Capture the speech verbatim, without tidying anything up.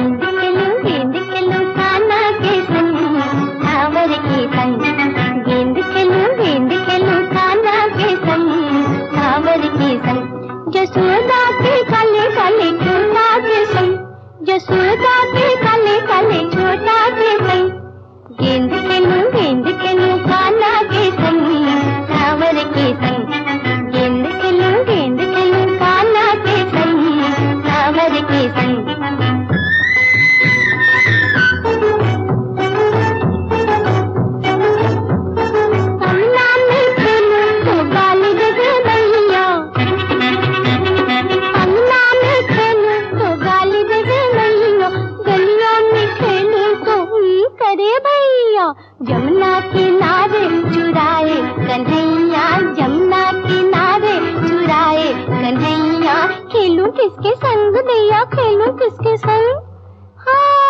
गेंद खेलूं गेंद खेलूं कान्हा के संग सांवर के संग। गेंद खेलूं गेंद खेलूं कान्हा के संग सांवर के संग। जसोदा के काले काले छोटा के संग, जसोदा के काले काले छोटा के संग। गेंद खेलूं गेंद खेलूं कान्हा के संग सांवर के संग। गेंद खेलूं गेंद खेलूं कान्हा के संग सांवर के संग। अमला में खेलूं तो गाली देवे मैया, अमला में खेलूं तो गाली देवे मैया। गलियों में खेलूं तो हुई करे भैया। जमुना किनारे चुराए कन्हैया, जमुना किनारे चुराए कन्हैया। खेलूं किसके संग दैया, खेलूं किसके संग? हाँ